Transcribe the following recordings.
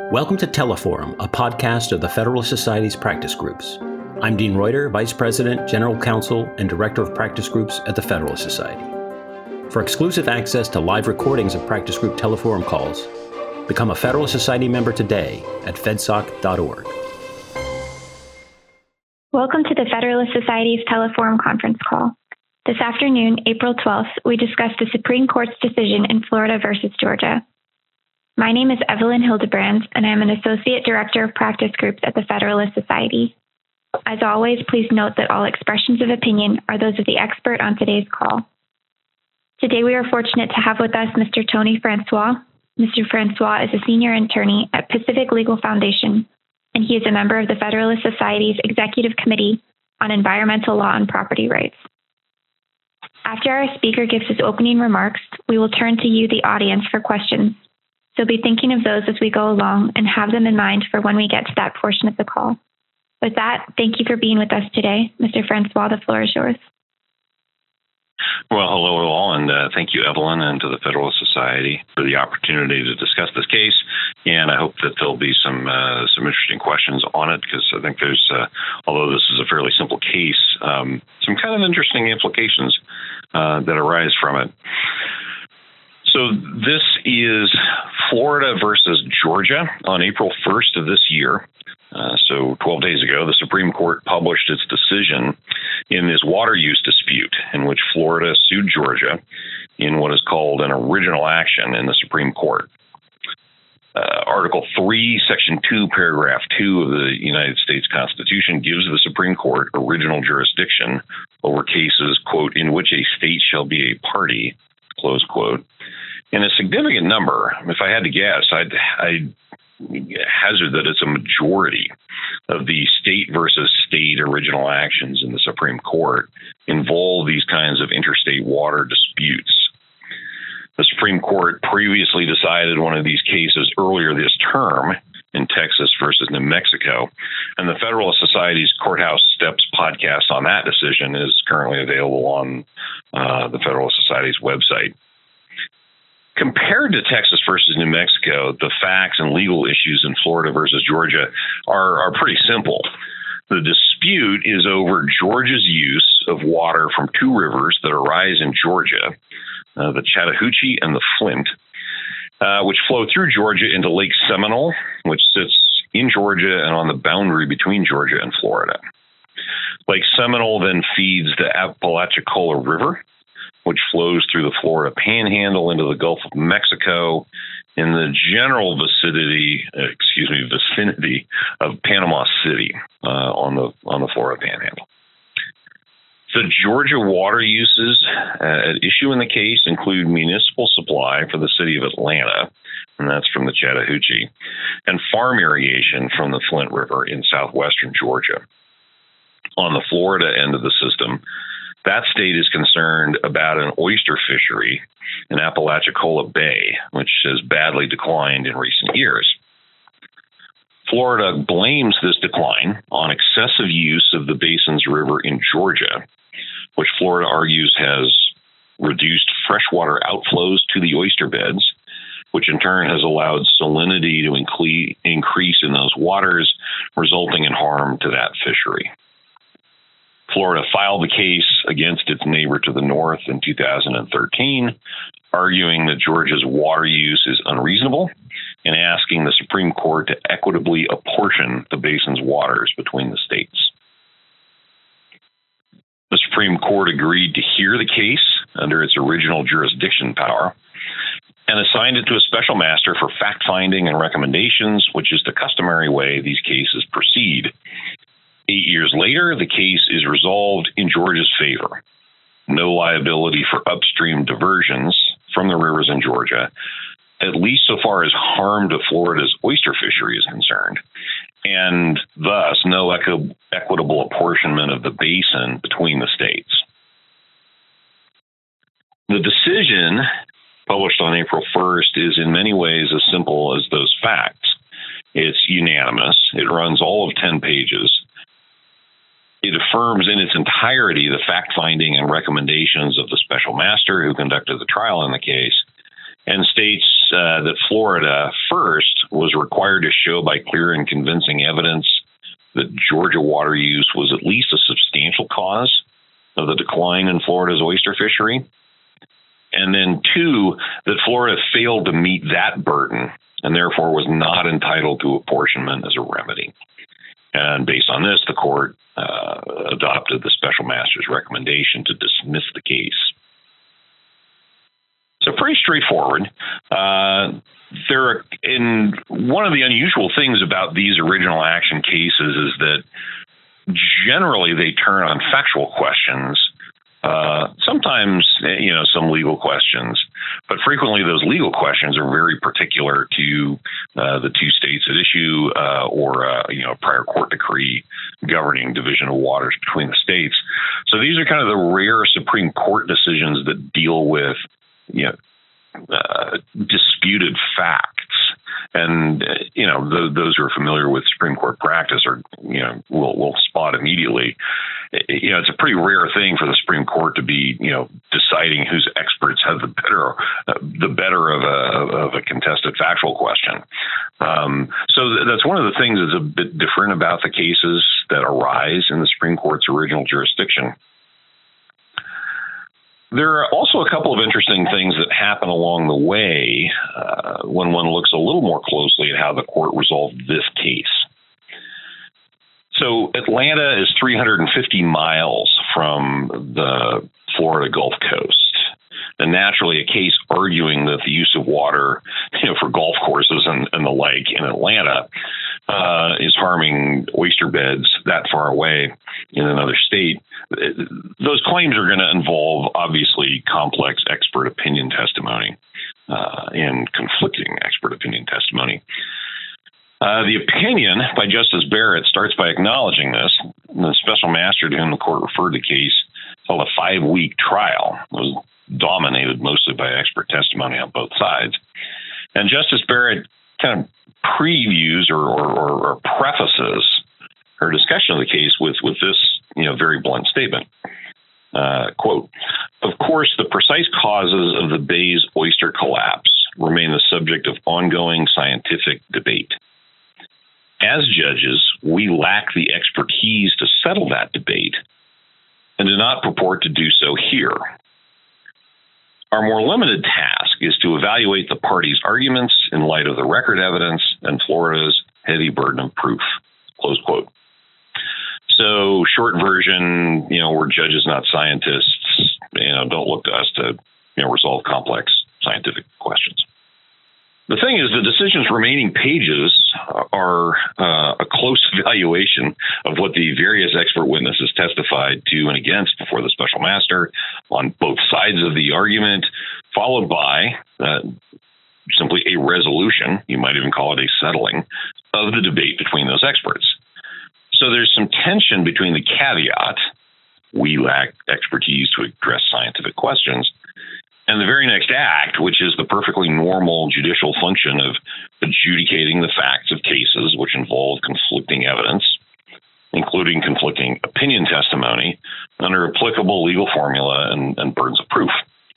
Welcome to Teleforum, a podcast of the Federalist Society's practice groups. I'm Dean Reuter, Vice President, General Counsel, and Director of Practice Groups at the Federalist Society. For exclusive access to live recordings of practice group Teleforum calls, become a Federalist Society member today at fedsoc.org. Welcome to the Federalist Society's Teleforum conference call. This afternoon, April 12th, we discussed the Supreme Court's decision in Florida versus Georgia. My name is Evelyn Hildebrand, and I'm an Associate Director of Practice Groups at the Federalist Society. As always, please note that all expressions of opinion are those of the expert on today's call. Today, we are fortunate to have with us Mr. Tony Francois. Mr. Francois is a senior attorney at Pacific Legal Foundation, and he is a member of the Federalist Society's Executive Committee on Environmental Law and Property Rights. After our speaker gives his opening remarks, we will turn to you, the audience, for questions. So be thinking of those as we go along and have them in mind for when we get to that portion of the call. With that, thank you for being with us today. Mr. Francois, the floor is yours. Well, hello all, and thank you, Evelyn, and to the Federalist Society for the opportunity to discuss this case. And I hope that there'll be some interesting questions on it, because I think there's, although this is a fairly simple case, some kind of interesting implications that arise from it. So this is Florida versus Georgia on April 1st of this year. So 12 days ago, the Supreme Court published its decision in this water use dispute in which Florida sued Georgia in what is called an original action in the Supreme Court. Article 3, Section 2, Paragraph 2 of the United States Constitution gives the Supreme Court original jurisdiction over cases, quote, in which a state shall be a party, close quote. In a significant number, if I had to guess, I'd hazard that it's a majority of the state versus state original actions in the Supreme Court involve these kinds of interstate water disputes. The Supreme Court previously decided one of these cases earlier this term in Texas versus New Mexico, and the Federalist Society's Courthouse Steps podcast on that decision is currently available on the Federalist Society's website. Compared to Texas versus New Mexico, the facts and legal issues in Florida versus Georgia are pretty simple. The dispute is over Georgia's use of water from two rivers that arise in Georgia, the Chattahoochee and the Flint, which flow through Georgia into Lake Seminole, which sits in Georgia and on the boundary between Georgia and Florida. Lake Seminole then feeds the Apalachicola River, which flows through the Florida Panhandle into the Gulf of Mexico in the general vicinity of Panama City on the Florida Panhandle. The Georgia water uses at issue in the case include municipal supply for the city of Atlanta, and that's from the Chattahoochee, and farm irrigation from the Flint River in southwestern Georgia. On the Florida end of the system, that state is concerned about an oyster fishery in Apalachicola Bay, which has badly declined in recent years. Florida blames this decline on excessive use of the basin's river in Georgia, which Florida argues has reduced freshwater outflows to the oyster beds, which in turn has allowed salinity to increase in those waters, resulting in harm to that fishery. Florida filed the case against its neighbor to the north in 2013, arguing that Georgia's water use is unreasonable and asking the Supreme Court to equitably apportion the basin's waters between the states. The Supreme Court agreed to hear the case under its original jurisdiction power and assigned it to a special master for fact-finding and recommendations, which is the customary way these cases proceed. 8 years later, the case is resolved in Georgia's favor. No liability for upstream diversions from the rivers in Georgia, at least so far as harm to Florida's oyster fishery is concerned, and thus no equitable apportionment of the basin between the states. The decision, published on April 1st, is in many ways as simple as those facts. It's unanimous. It runs all of 10 pages. It affirms in its entirety the fact-finding and recommendations of the special master who conducted the trial in the case, and states that Florida, first, was required to show by clear and convincing evidence that Georgia water use was at least a substantial cause of the decline in Florida's oyster fishery. And then two, that Florida failed to meet that burden and therefore was not entitled to apportionment as a remedy. And based on this, the court adopted the special master's recommendation to dismiss the case. So pretty straightforward. One of the unusual things about these original action cases is that generally they turn on factual questions. Sometimes, some legal questions, but frequently those legal questions are very particular to the two states at issue or a prior court decree governing division of waters between the states. So these are kind of the rare Supreme Court decisions that deal with disputed facts. And, those who are familiar with Supreme Court practice will spot immediately. It's a pretty rare thing for the Supreme Court to be, deciding whose experts have the better of a contested factual question. So that's one of the things that's a bit different about the cases that arise in the Supreme Court's original jurisdiction. There are also a couple of interesting things that happen along the way when one looks a little more closely at how the court resolved this case. So Atlanta is 350 miles from the Florida Gulf Coast. And naturally, a case arguing that the use of water for golf courses and the like in Atlanta is harming oyster beds that far away in another state, those claims are going to involve, obviously, complex expert opinion testimony and conflicting expert opinion testimony. The opinion by Justice Barrett starts by acknowledging this. The special master to whom the court referred the case held a 5-week trial. It was dominated mostly by expert testimony on both sides. And Justice Barrett kind of previews or prefaces her discussion of the case with this very blunt statement. Quote, "Of course, the precise causes of the bay's oyster collapse remain the subject of ongoing scientific debate. As judges, we lack the expertise to settle that debate and do not purport to do so here. Our more limited task is to evaluate the parties' arguments in light of the record evidence and Florida's heavy burden of proof." Close quote. So, short version, we're judges, not scientists. Don't look to us to, resolve complex scientific questions. The thing is, the decision's remaining pages are a close evaluation of what the various expert witnesses testified to and against before the special master on both sides of the argument, followed by simply a resolution, you might even call it a settling, of the debate between those experts. So there's some tension between the caveat, we lack expertise to address scientific questions, and the very next act, which is the perfectly normal judicial function of adjudicating the facts of cases which involve conflicting evidence, including conflicting opinion testimony, under applicable legal formula and burdens of proof.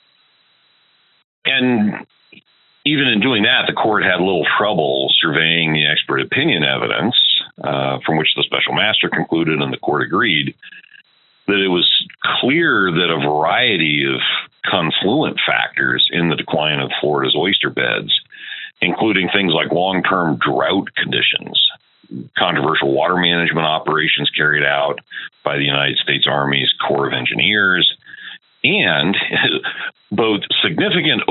And even in doing that, the court had little trouble surveying the expert opinion evidence, from which the special master concluded and the court agreed that it was clear that a variety of confluent factors in the decline of Florida's oyster beds, including things like long-term drought conditions, controversial water management operations carried out by the United States Army's Corps of Engineers, and both significant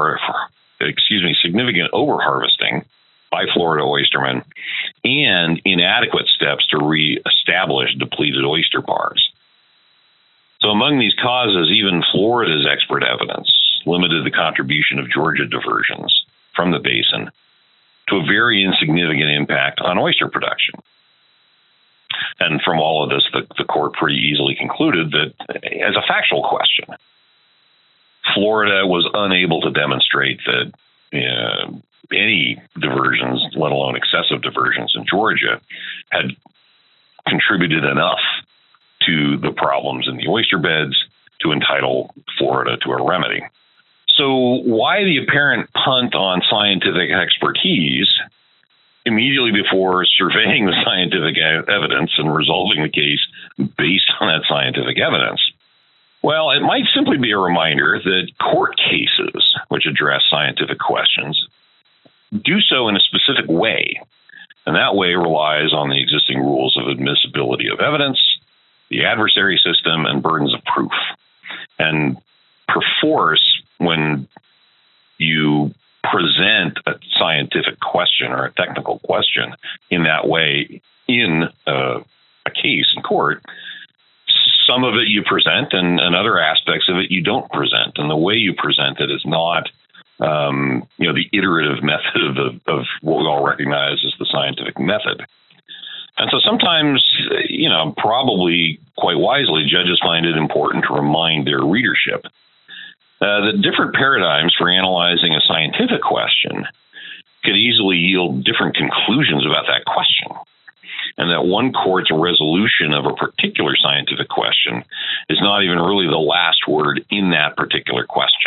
overharvesting by Florida oystermen and inadequate steps to reestablish depleted oyster bars. So among these causes, even Florida's expert evidence limited the contribution of Georgia diversions from the basin to a very insignificant impact on oyster production. And from all of this, the court pretty easily concluded that, as a factual question, Florida was unable to demonstrate that any diversions, let alone excessive diversions in Georgia, had contributed enough to the problems in the oyster beds to entitle Florida to a remedy. So why the apparent punt on scientific expertise immediately before surveying the scientific evidence and resolving the case based on that scientific evidence? Well, it might simply be a reminder that court cases which address scientific questions do so in a specific way, and that way relies on the existing rules of admissibility of evidence, the adversary system, and burdens of proof. And perforce, when you present a scientific question or a technical question in that way in a case in court, some of it you present and other aspects of it you don't present. And the way you present it is not, the iterative method of what we all recognize as the scientific method. And so sometimes, probably quite wisely, judges find it important to remind their readership that different paradigms for analyzing a scientific question could easily yield different conclusions about that question, and that one court's resolution of a particular scientific question is not even really the last word in that particular question.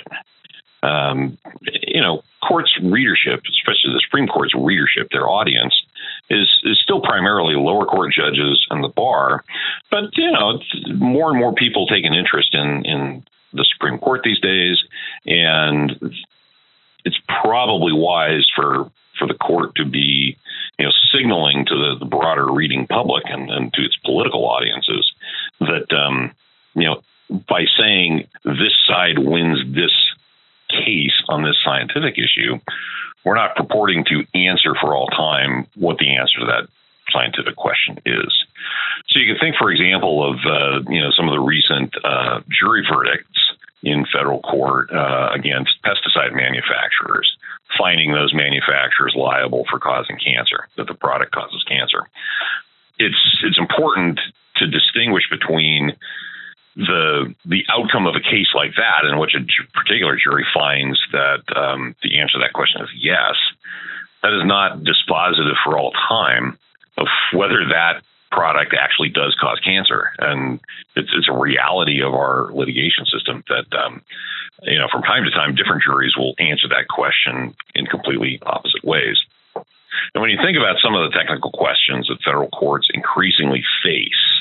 Courts' readership, especially the Supreme Court's readership, their audience, is still primarily lower court judges and the bar, but more and more people take an interest in the Supreme Court these days, and it's probably wise for the court to be signaling to the broader reading public and to its political audiences that by saying this side wins this case on this scientific issue, we're not purporting to answer for all time what the answer to that scientific question is. So you can think, for example, of some of the recent jury verdicts in federal court against pesticide manufacturers, finding those manufacturers liable for causing cancer, that the product causes cancer. It's important to distinguish between the outcome of a case like that, in which a particular jury finds that the answer to that question is yes. That is not dispositive for all time of whether that product actually does cause cancer. And it's a reality of our litigation system that, from time to time, different juries will answer that question in completely opposite ways. And when you think about some of the technical questions that federal courts increasingly face,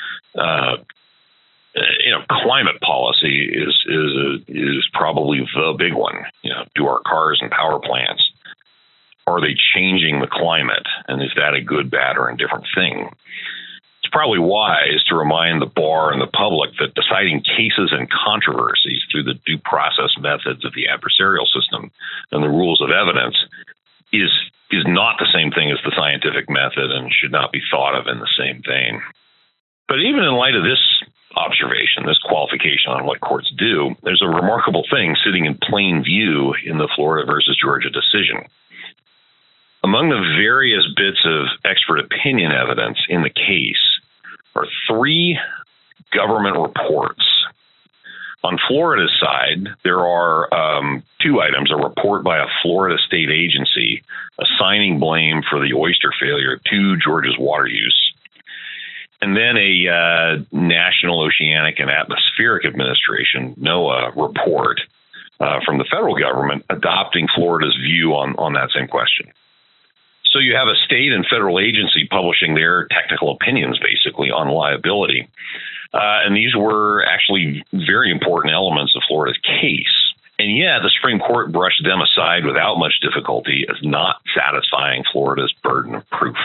climate policy is probably the big one. Do our cars and power plants, are they changing the climate? And is that a good, bad, or indifferent thing? It's probably wise to remind the bar and the public that deciding cases and controversies through the due process methods of the adversarial system and the rules of evidence is not the same thing as the scientific method and should not be thought of in the same vein. But even in light of this observation, this qualification on what courts do, there's a remarkable thing sitting in plain view in the Florida versus Georgia decision. Among the various bits of expert opinion evidence in the case are 3 government reports. On Florida's side, there are 2 items: a report by a Florida state agency assigning blame for the oyster failure to Georgia's water use, and then a National Oceanic and Atmospheric Administration, NOAA, report from the federal government adopting Florida's view on that same question. So you have a state and federal agency publishing their technical opinions, basically, on liability. And these were actually very important elements of Florida's case. And yet the Supreme Court brushed them aside without much difficulty as not satisfying Florida's burden of proof.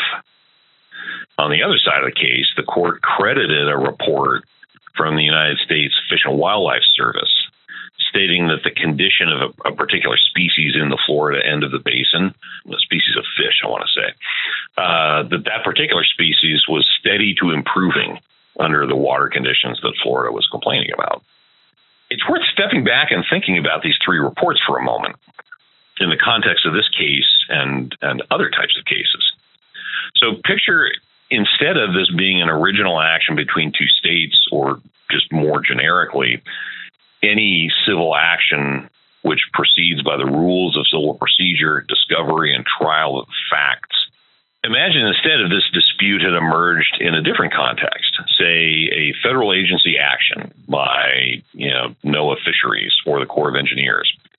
On the other side of the case, the court credited a report from the United States Fish and Wildlife Service, stating that the condition of a particular species in the Florida end of the basin, a species of fish, I want to say, that particular species was steady to improving under the water conditions that Florida was complaining about. It's worth stepping back and thinking about these 3 reports for a moment in the context of this case and other types of cases. So picture, instead of this being an original action between 2 states, or just more generically, any civil action which proceeds by the rules of civil procedure, discovery, and trial of facts. Imagine instead of this dispute had emerged in a different context, say a federal agency action by NOAA Fisheries or the Corps of Engineers.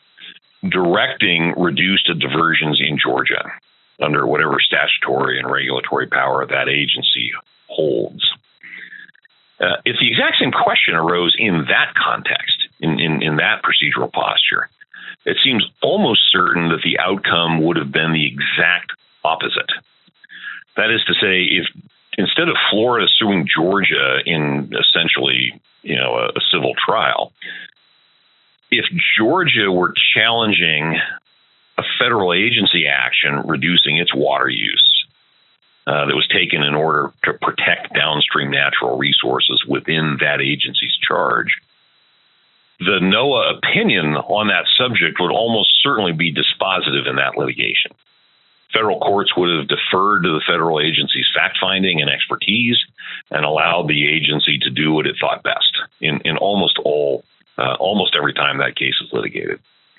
directing reduced diversions in Georgia under whatever statutory and regulatory power that agency holds. If the exact same question arose in that context, in that procedural posture, it seems almost certain that the outcome would have been the exact opposite. That is to say, if instead of Florida suing Georgia in essentially, a civil trial, if Georgia were challenging a federal agency action reducing its water use that was taken in order to protect downstream natural resources within that agency's charge, the NOAA opinion on that subject would almost certainly be dispositive in that litigation. Federal courts would have deferred to the federal agency's fact-finding and expertise and allowed the agency to do what it thought best in almost every time that case is litigated.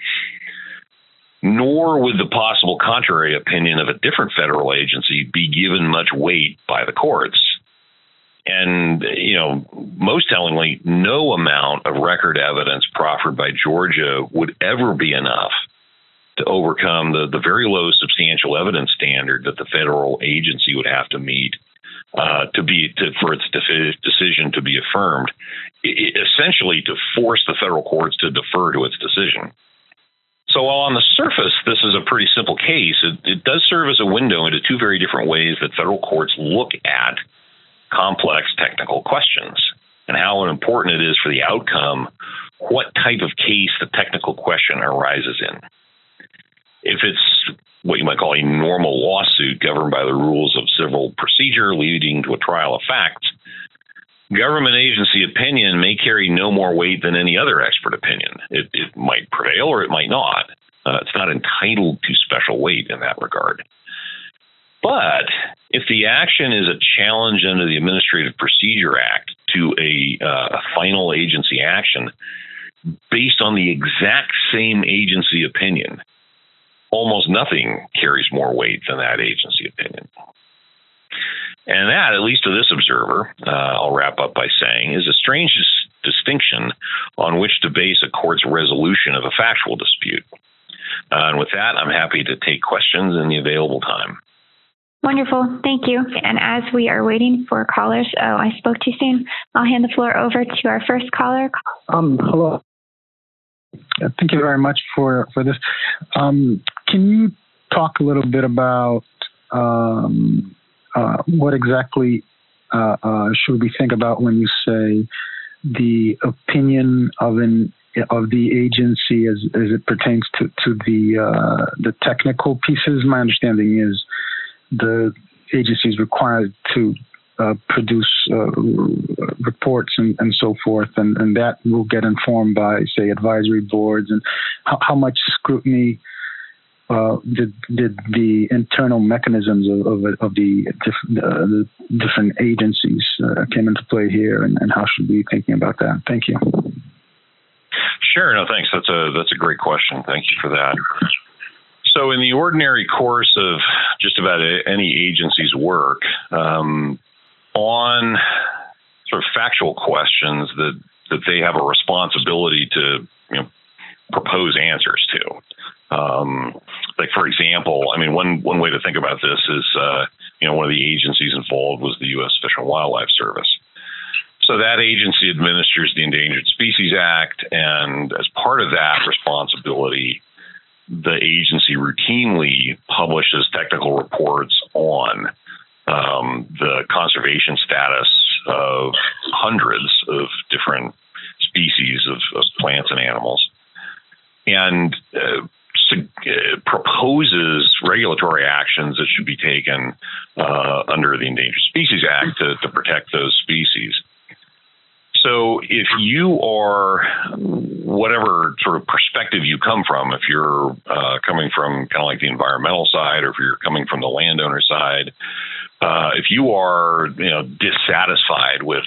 Nor would the possible contrary opinion of a different federal agency be given much weight by the courts. And, most tellingly, no amount of record evidence proffered by Georgia would ever be enough to overcome the very low substantial evidence standard that the federal agency would have to meet for its decision to be affirmed, essentially to force the federal courts to defer to its decision. So while on the surface this is a pretty simple case, it does serve as a window into two very different ways that federal courts look at complex technical questions and how important it is for the outcome what type of case the technical question arises in. If it's what you might call a normal lawsuit governed by the rules of civil procedure leading to a trial of facts, government agency opinion may carry no more weight than any other expert opinion. It might prevail or it might not. It's not entitled to special weight in that regard. But if the action is a challenge under the Administrative Procedure Act to a final agency action based on the exact same agency opinion, almost nothing carries more weight than that agency opinion. And that, at least to this observer, I'll wrap up by saying, is a strange distinction on which to base a court's resolution of a factual dispute. And with that, I'm happy to take questions in the available time. Wonderful. Thank you. And as we are waiting for callers, I spoke too soon. I'll hand the floor over to our first caller. Hello. Thank you very much for this. Can you talk a little bit about what exactly should we think about when you say the opinion of the agency as it pertains to the technical pieces? My understanding is the agency is required to produce reports and so forth, and that will get informed by, say, advisory boards. And how much scrutiny did the internal mechanisms of the different agencies came into play here, and how should we be thinking about that? Thank you. Sure. No, thanks. That's a great question. Thank you for that. So in the ordinary course of just about any agency's work, on sort of factual questions that they have a responsibility to propose answers to. Like, for example, one way to think about this is, one of the agencies involved was the U.S. Fish and Wildlife Service. So that agency administers the Endangered Species Act, and as part of that responsibility, the agency routinely publishes technical reports on the conservation status of hundreds of different species of plants and animals, and proposes regulatory actions that should be taken under the Endangered Species Act to protect those species. So if you are, whatever sort of perspective you come from, if you're coming from kind of like the environmental side, or if you're coming from the landowner side, if you are dissatisfied with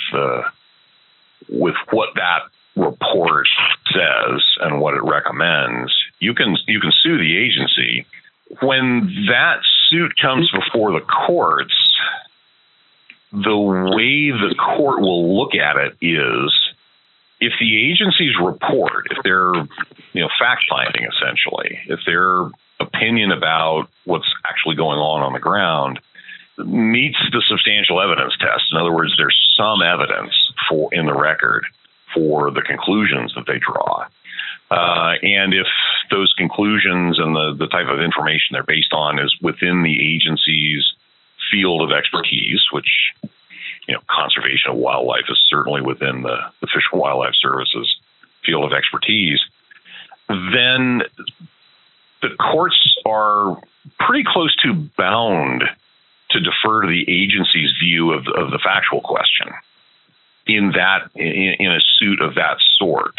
what that report says and what it recommends, you can sue the agency. When that suit comes before the courts, the way the court will look at it is if the agency's report, if their fact-finding essentially, if their opinion about what's actually going on the ground meets the substantial evidence test, in other words, there's some evidence in the record for the conclusions that they draw. And if those conclusions and the type of information they're based on is within the agency's field of expertise, which, conservation of wildlife is certainly within the Fish and Wildlife Service's field of expertise, then the courts are pretty close to bound to defer to the agency's view of the factual question in a suit of that sort.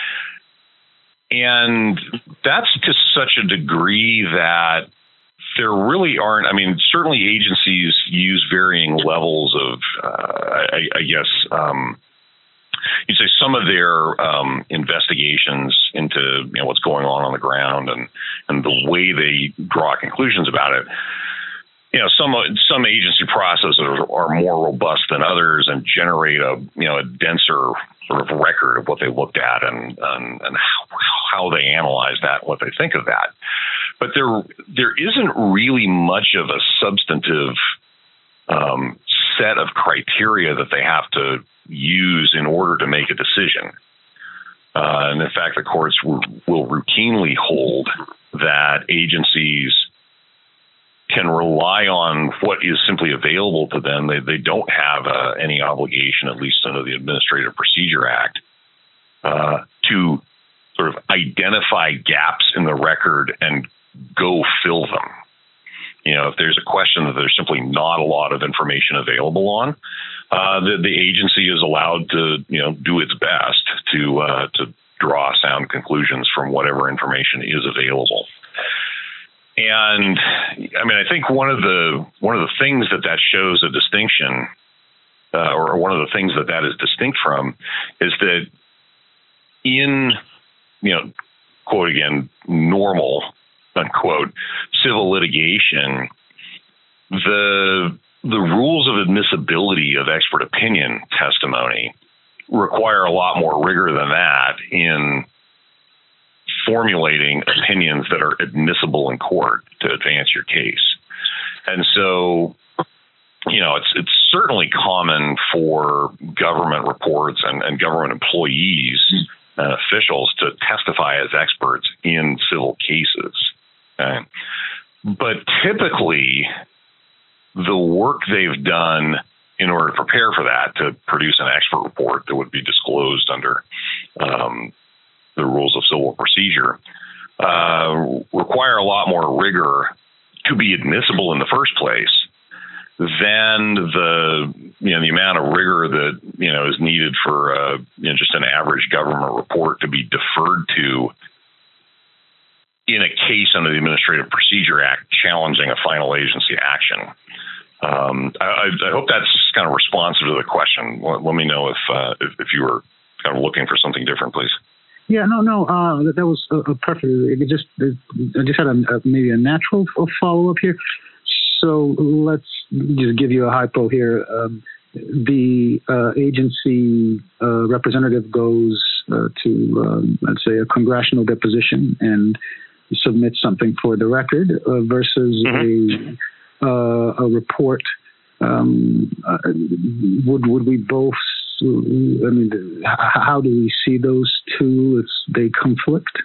And that's to such a degree that there really aren't, certainly agencies use varying levels of, you'd say some of their investigations into what's going on the ground and the way they draw conclusions about it. Some agency processes are more robust than others and generate a denser sort of record of what they looked at and how they analyze that, what they think of that. But there isn't really much of a substantive set of criteria that they have to use in order to make a decision. And in fact, the courts will routinely hold that agencies can rely on what is simply available to them. They don't have any obligation, at least under the Administrative Procedure Act, to sort of identify gaps in the record and go fill them. If there's a question that there's simply not a lot of information available on, the agency is allowed to do its best to draw sound conclusions from whatever information is available. And I think one of the things that shows a distinction, or one of the things that is distinct from, is that in quote again, normal unquote civil litigation, the rules of admissibility of expert opinion testimony require a lot more rigor than that in formulating opinions that are admissible in court to advance your case. And so, it's certainly common for government reports and government employees and officials to testify as experts in civil cases. Okay? But typically, the work they've done in order to prepare for that, to produce an expert report that would be disclosed under the rules of civil procedure, require a lot more rigor to be admissible in the first place than the amount of rigor that is needed for just an average government report to be deferred to in a case under the Administrative Procedure Act challenging a final agency action. I hope that's kind of responsive to the question. Let me know if you were kind of looking for something different, please. Yeah, no. That was perfect. I just had maybe a natural follow up here. So let's just give you a hypo here. The agency representative goes to, let's say, a congressional deposition and submits something for the record versus a report. Would we both? How do we see those two? They conflict.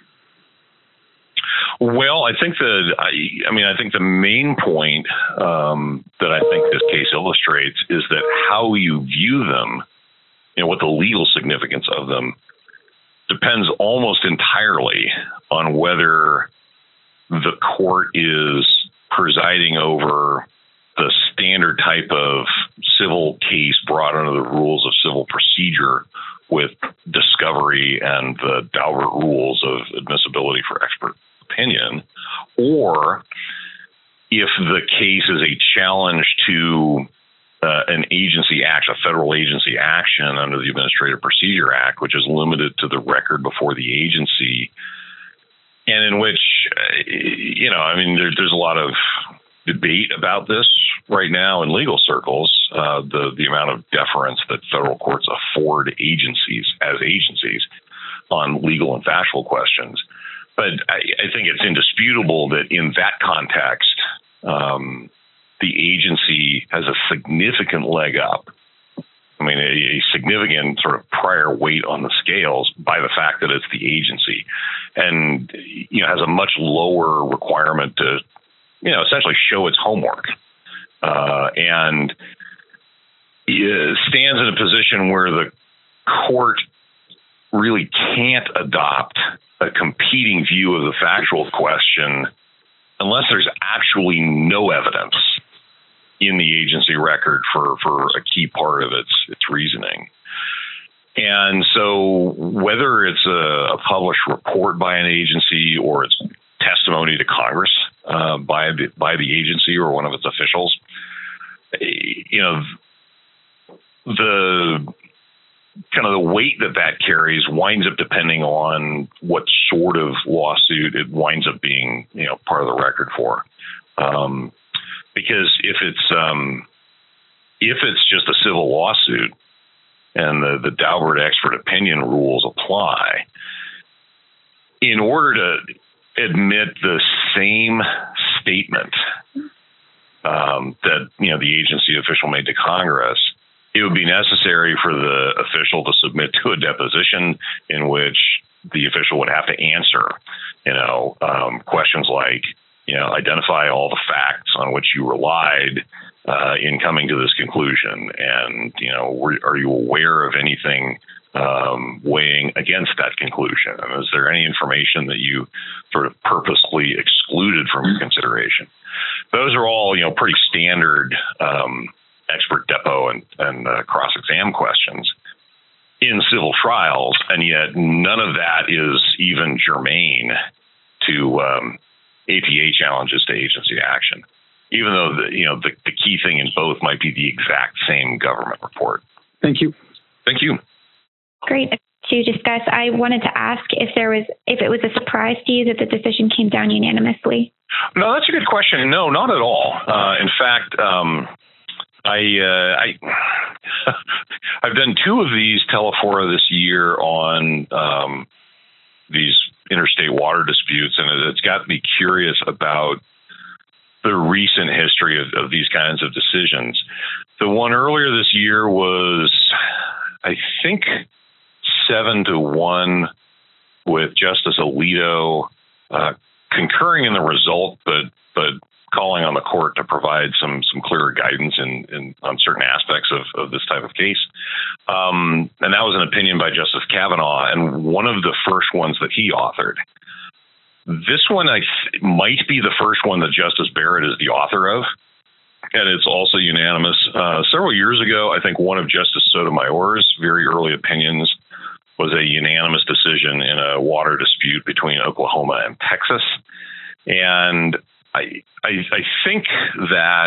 Well, I think the main point that I think this case illustrates is that how you view them, what the legal significance of them, depends almost entirely on whether the court is presiding over the standard type of civil case brought under the rules of civil procedure with discovery and the Daubert rules of admissibility for expert opinion, or if the case is a challenge to an agency action, a federal agency action under the Administrative Procedure Act, which is limited to the record before the agency, and in which, there's a lot of debate about this right now in legal circles, the amount of deference that federal courts afford agencies on legal and factual questions. But I think it's indisputable that in that context, the agency has a significant leg up. I mean, a significant sort of prior weight on the scales by the fact that it's the agency, and has a much lower requirement to essentially show its homework, and stands in a position where the court really can't adopt a competing view of the factual question unless there's actually no evidence in the agency record for a key part of its reasoning. And so whether it's a published report by an agency or it's testimony to Congress by the agency or one of its officials, the kind of the weight that carries winds up depending on what sort of lawsuit it winds up being, part of the record for. Because if it's just a civil lawsuit and the Daubert expert opinion rules apply, in order to admit the same statement that the agency official made to Congress, it would be necessary for the official to submit to a deposition in which the official would have to answer, questions like, identify all the facts on which you relied in coming to this conclusion, and are you aware of anything weighing against that conclusion? And is there any information that you sort of purposely excluded from your consideration? Those are all pretty standard expert depo and cross-exam questions in civil trials, and yet none of that is even germane to APA challenges to agency action, even though the key thing in both might be the exact same government report. Thank you. Thank you. Great to discuss. I wanted to ask if it was a surprise to you that the decision came down unanimously. No, that's a good question. No, not at all. In fact, I've done two of these Telefora this year on these interstate water disputes, and it's got me curious about the recent history of these kinds of decisions. The one earlier this year was, I think, 7-1 with Justice Alito concurring in the result, but calling on the court to provide some clearer guidance on certain aspects of this type of case. And that was an opinion by Justice Kavanaugh, and one of the first ones that he authored. This one might be the first one that Justice Barrett is the author of, and it's also unanimous. Several years ago, I think one of Justice Sotomayor's very early opinions was a unanimous decision in a water dispute between Oklahoma and Texas. And I think that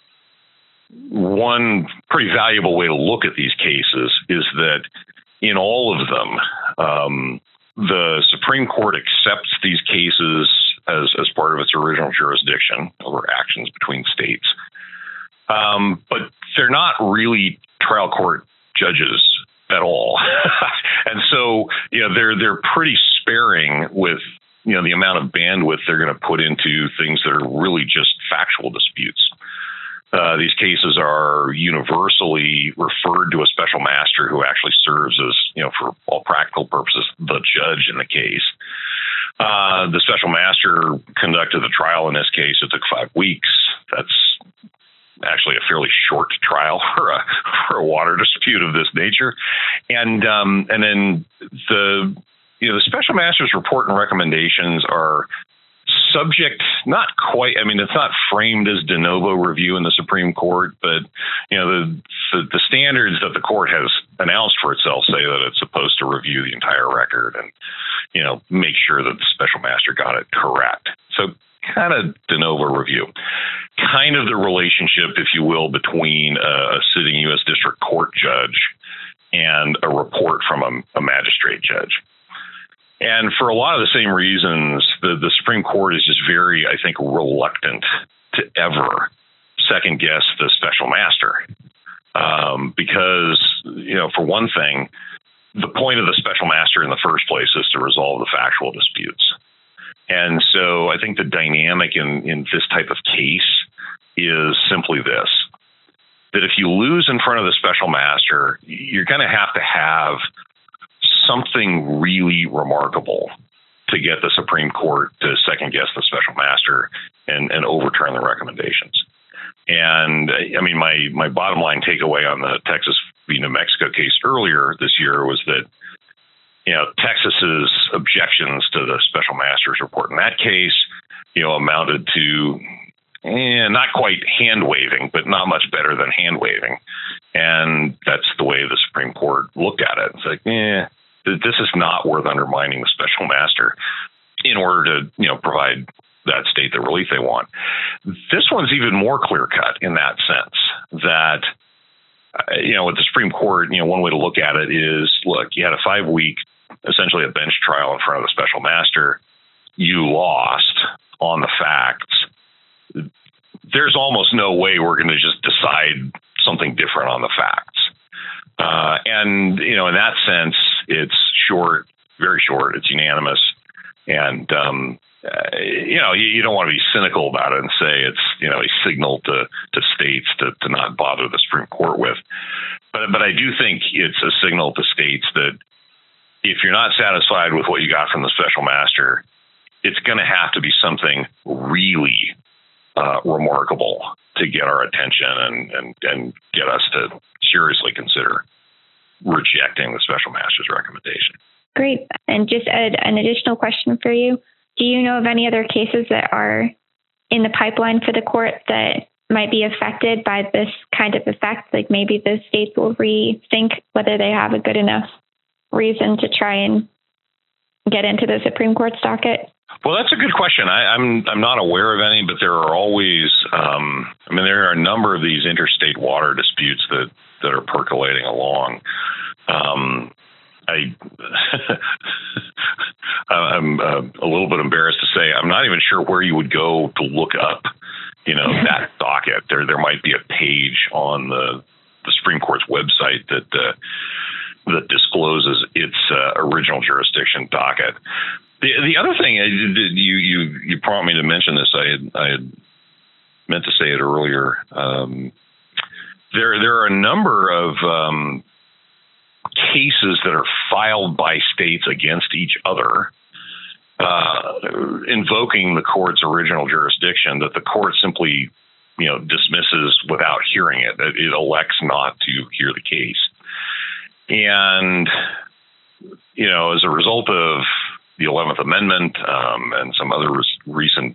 one pretty valuable way to look at these cases is that in all of them, the Supreme Court accepts these cases as part of its original jurisdiction over actions between states. But they're not really trial court judges at all. And so, they're pretty sparing with the amount of bandwidth they're going to put into things that are really just factual disputes. These cases are universally referred to a special master who actually serves as, for all practical purposes, the judge in the case. The special master conducted the trial in this case. It took 5 weeks. That's actually a fairly short trial for a water dispute of this nature. And then the special master's report and recommendations are subject, not quite, it's not framed as de novo review in the Supreme Court, but, the standards that the court has announced for itself say that it's supposed to review the entire record and, make sure that the special master got it correct. So kind of de novo review, kind of the relationship, if you will, between a sitting U.S. District Court judge and a report from a magistrate judge. And for a lot of the same reasons, the Supreme Court is just very, I think, reluctant to ever second guess the special master. Because, for one thing, the point of the special master in the first place is to resolve the factual disputes. And so I think the dynamic in this type of case is simply this, that if you lose in front of the special master, you're going to have something really remarkable to get the Supreme Court to second guess the special master and overturn the recommendations. And I mean, my bottom line takeaway on the Texas v. New Mexico case earlier this year was that, Texas's objections to the special master's report in that case, amounted to not quite hand waving, but not much better than hand waving. And that's the way the Supreme Court looked at it. It's like, this is not worth undermining the special master in order to, provide that state the relief they want. This one's even more clear cut in that sense that, with the Supreme Court, one way to look at it is, look, you had a 5-week, essentially a bench trial in front of the special master. You lost on the facts. There's almost no way we're going to just decide something different on the facts. And, in that sense, it's short, very short. It's unanimous. And, you don't want to be cynical about it and say it's, a signal to states to not bother the Supreme Court with. But I do think it's a signal to states that if you're not satisfied with what you got from the special master, it's going to have to be something really remarkable to get our attention and get us to seriously consider rejecting the special master's recommendation. Great. And just an additional question for you. Do you know of any other cases that are in the pipeline for the court that might be affected by this kind of effect? Like maybe the states will rethink whether they have a good enough reason to try and get into the Supreme Court's docket? Well, that's a good question. I'm not aware of any, but there are always, there are a number of these interstate water disputes that are percolating along. I'm a little bit embarrassed to say I'm not even sure where you would go to look up, that docket. There might be a page on the Supreme Court's website that discloses its original jurisdiction docket. The other thing you prompted me to mention this. I had meant to say it earlier. There are a number of cases that are filed by states against each other, invoking the court's original jurisdiction that the court simply, dismisses without hearing it. It elects not to hear the case. And, as a result of the 11th Amendment and some other recent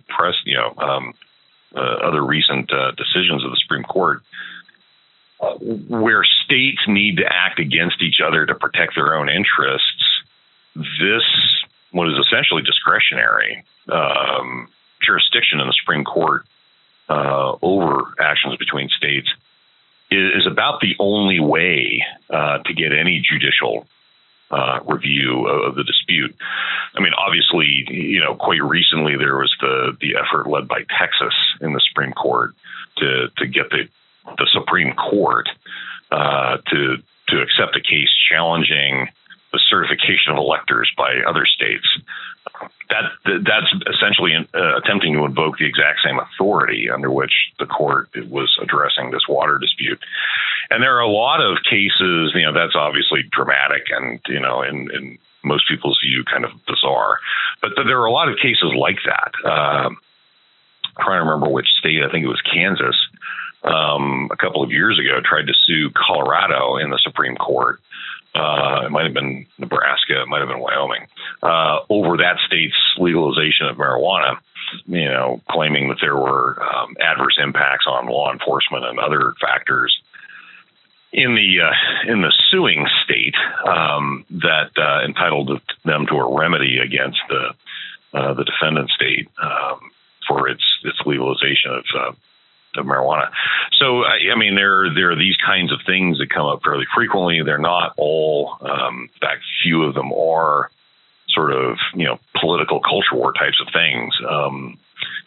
decisions of the Supreme Court, where states need to act against each other to protect their own interests, this, what is essentially discretionary jurisdiction in the Supreme Court over actions between states, is about the only way to get any judicial review of the dispute. I mean, obviously, quite recently there was the effort led by Texas in the Supreme Court to get the Supreme Court to accept a case challenging the certification of electors by other states. That's essentially attempting to invoke the exact same authority under which the court was addressing this water dispute. And there are a lot of cases, that's obviously dramatic and, in most people's view, kind of bizarre. But there are a lot of cases like that. I'm trying to remember which state. I think it was Kansas. A couple of years ago, tried to sue Colorado in the Supreme Court. It might have been Nebraska. It might have been Wyoming, over that state's legalization of marijuana, claiming that there were adverse impacts on law enforcement and other factors in the suing state that entitled them to a remedy against the defendant state for its legalization of marijuana. So, there are these kinds of things that come up fairly frequently. They're not all, in fact, few of them are sort of, political culture war types of things.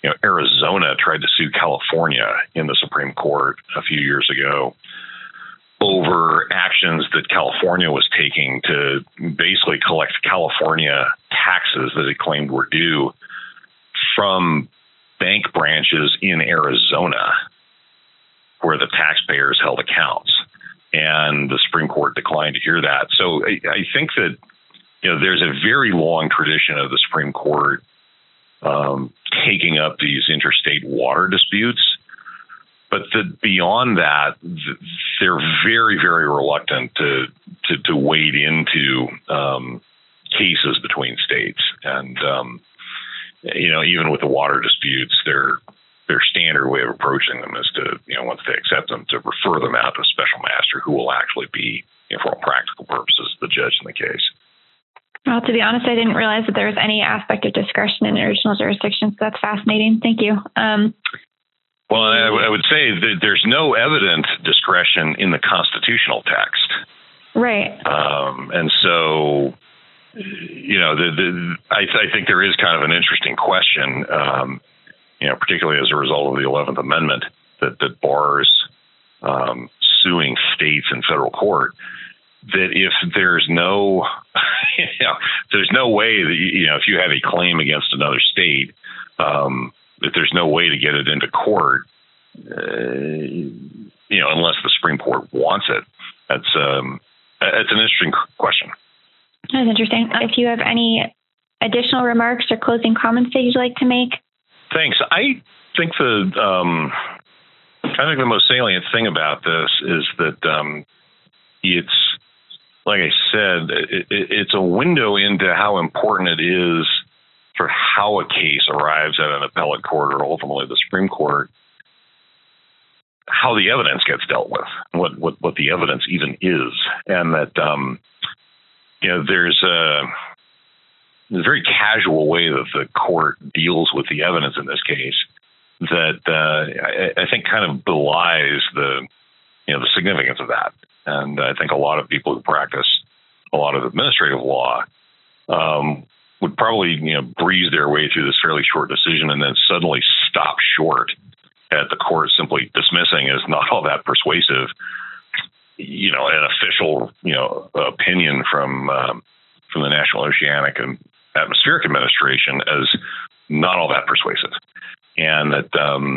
Arizona tried to sue California in the Supreme Court a few years ago over actions that California was taking to basically collect California taxes that it claimed were due from bank branches in Arizona, where the taxpayers held accounts. And the Supreme Court declined to hear that. So I think that there's a very long tradition of the Supreme Court taking up these interstate water disputes. But beyond that, they're very, very reluctant to wade into cases between states. And, even with the water disputes, their standard way of approaching them is to, once they accept them, to refer them out to a special master who will actually be, for all practical purposes, the judge in the case. Well, to be honest, I didn't realize that there was any aspect of discretion in original jurisdictions. That's fascinating. Thank you. Well, I would say that there's no evident discretion in the constitutional text. Right. And so, I think there is kind of an interesting question, particularly as a result of the 11th Amendment that bars suing states in federal court, that if there's no, there's no way that, if you have a claim against another state, that there's no way to get it into court, unless the Supreme Court wants it. That's an interesting question. That's interesting. If you have any additional remarks or closing comments that you'd like to make. Thanks. I think the most salient thing about this is that it's, like I said, it's a window into how important it is for how a case arrives at an appellate court or ultimately the Supreme Court, how the evidence gets dealt with, what the evidence even is, and that there's a very casual way that the court deals with the evidence in this case that I think kind of belies the significance of that. And I think a lot of people who practice a lot of administrative law would probably, breeze their way through this fairly short decision and then suddenly stop short at the court simply dismissing as not all that persuasive, an official, opinion from the National Oceanic and Atmospheric Administration as not all that persuasive. And that,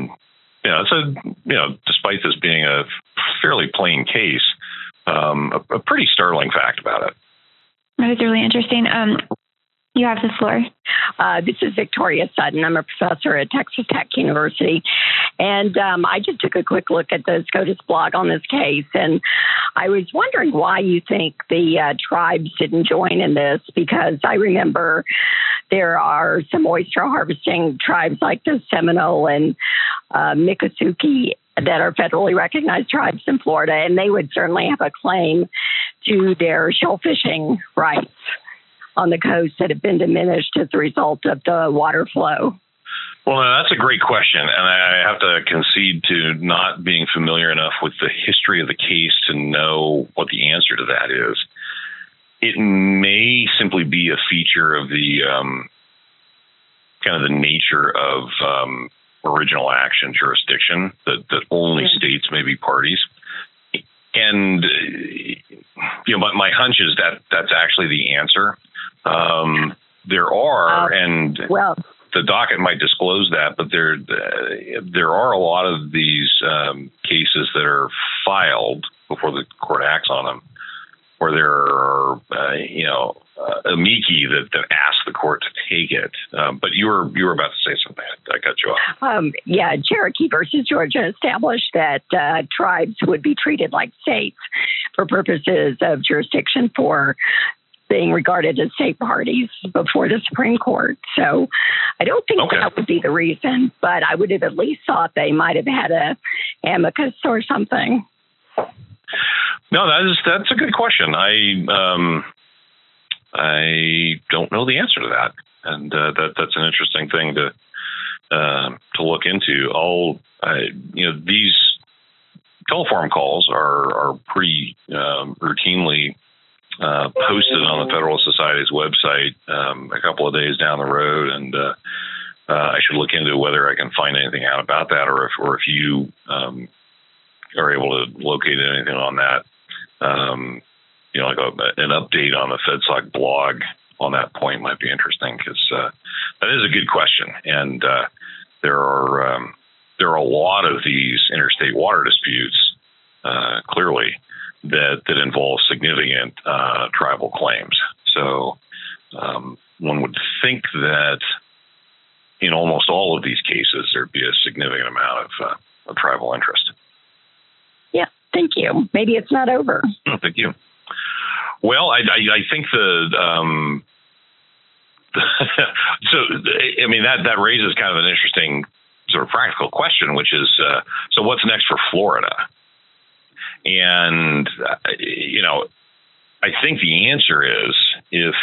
despite this being a fairly plain case, a pretty startling fact about it. That is really interesting. You have the floor. This is Victoria Sutton. I'm a professor at Texas Tech University. And I just took a quick look at the SCOTUS blog on this case. And I was wondering why you think the tribes didn't join in this, because I remember there are some oyster harvesting tribes like the Seminole and Miccosukee that are federally recognized tribes in Florida, and they would certainly have a claim to their shell fishing rights on the coast that have been diminished as a result of the water flow. Well, that's a great question, and I have to concede to not being familiar enough with the history of the case to know what the answer to that is. It may simply be a feature of the kind of the nature of original action jurisdiction, that only states may be parties. And my hunch is that that's actually the answer. There are, and the docket might disclose that, but there are a lot of these cases that are filed before the court acts on them, where there are amici that ask the court to take it. But you were about to say something. I cut you off. Cherokee versus Georgia established that tribes would be treated like states for purposes of jurisdiction for being regarded as state parties before the Supreme Court. So I don't think that would be the reason, but I would have at least thought they might have had a amicus or something. No, that's a good question. I don't know the answer to that, and that's an interesting thing to look into. These teleforum calls are pretty routinely posted on the Federalist Society's website a couple of days down the road, and I should look into whether I can find anything out about that, or if you are able to locate anything on that. Like an update on the FedSoc blog on that point might be interesting, because that is a good question. And there are a lot of these interstate water disputes, clearly, that involve significant tribal claims. So one would think that in almost all of these cases, there'd be a significant amount of tribal interest. Yeah, thank you. Maybe it's not over. Oh, thank you. Well, I think that raises kind of an interesting sort of practical question, which is, so what's next for Florida? And, I think the answer is if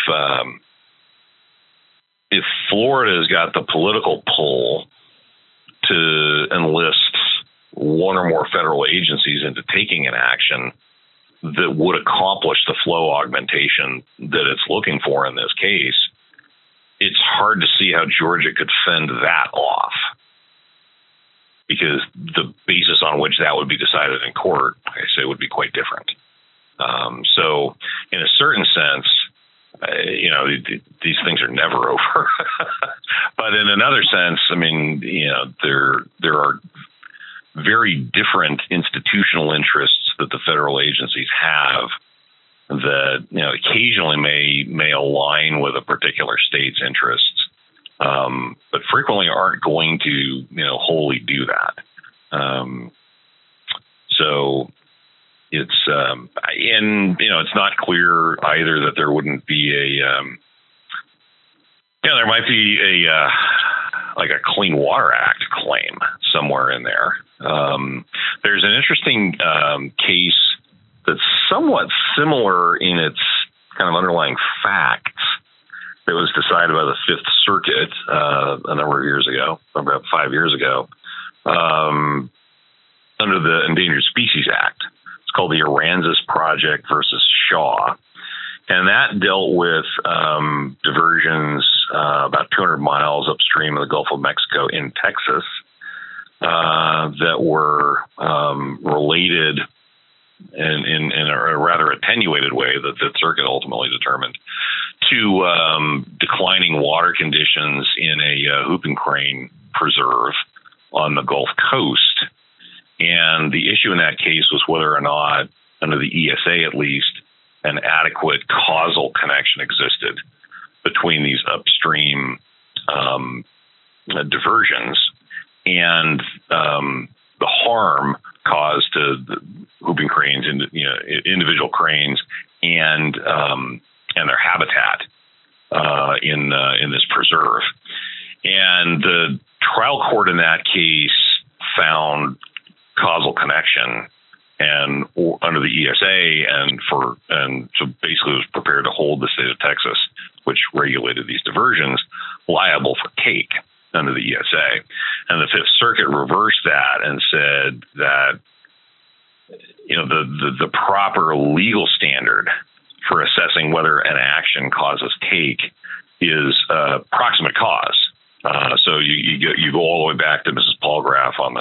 Florida's got the political pull to enlist one or more federal agencies into taking an action that would accomplish the flow augmentation that it's looking for in this case, it's hard to see how Georgia could fend that off, because the basis on which that would be decided in court, like I say, would be quite different. So in a certain sense, these things are never over. But in another sense, there are very different institutional interests that the federal agencies have that occasionally may align with a particular state's interests, but frequently aren't going to wholly do that. So it's it's not clear either that there wouldn't be there might be a Clean Water Act claim somewhere in there. There's an interesting case that's somewhat similar in its kind of underlying facts that was decided by the Fifth Circuit a number of years ago, about 5 years ago, under the Endangered Species Act. It's called the Aransas Project versus Shaw. And that dealt with diversions about 200 miles upstream of the Gulf of Mexico in Texas that were related in a rather attenuated way that the circuit ultimately determined to declining water conditions in a whooping crane preserve on the Gulf Coast. And the issue in that case was whether or not, under the ESA at least, an adequate causal connection existed between these upstream diversions and the harm caused to the whooping cranes, individual cranes, and their habitat in this preserve. And the trial court in that case found causal connection and under the ESA, and so basically was prepared to hold the state of Texas, which regulated these diversions, liable for take under the ESA. And the Fifth Circuit reversed that and said that the proper legal standard for assessing whether an action causes take is proximate cause. So you go all the way back to Mrs. Palgraf at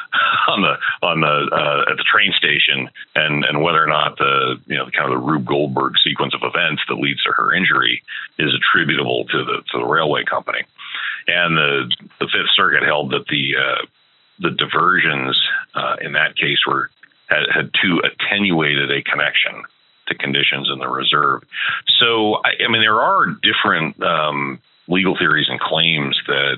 the train station, and whether or not the kind of the Rube Goldberg sequence of events that leads to her injury is attributable to the railway company. And the Fifth Circuit held that the diversions in that case had too attenuated a connection to conditions in the reserve. So there are different legal theories and claims that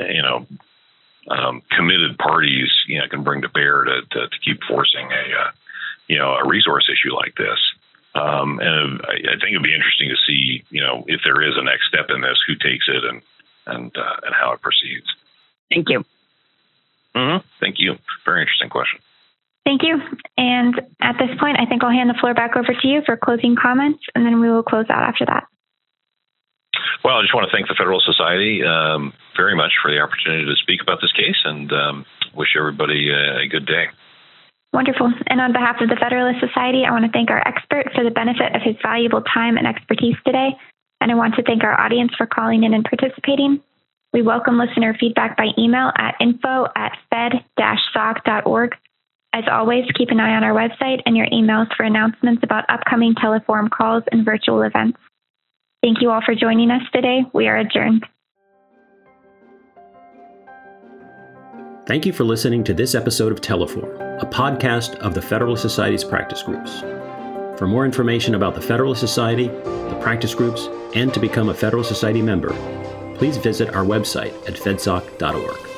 committed parties can bring to bear to keep forcing a resource issue like this. And I think it'd be interesting to see if there is a next step in this, who takes it and how it proceeds. Thank you. Mm-hmm. Thank you. Very interesting question. Thank you. And at this point, I think I'll hand the floor back over to you for closing comments, and then we will close out after that. Well, I just want to thank the Federalist Society very much for the opportunity to speak about this case, and wish everybody a good day. Wonderful. And on behalf of the Federalist Society, I want to thank our expert for the benefit of his valuable time and expertise today. And I want to thank our audience for calling in and participating. We welcome listener feedback by email at info@fed-soc.org. As always, keep an eye on our website and your emails for announcements about upcoming teleforum calls and virtual events. Thank you all for joining us today. We are adjourned. Thank you for listening to this episode of Teleforum, a podcast of the Federalist Society's practice groups. For more information about the Federalist Society, the practice groups, and to become a Federalist Society member, please visit our website at fedsoc.org.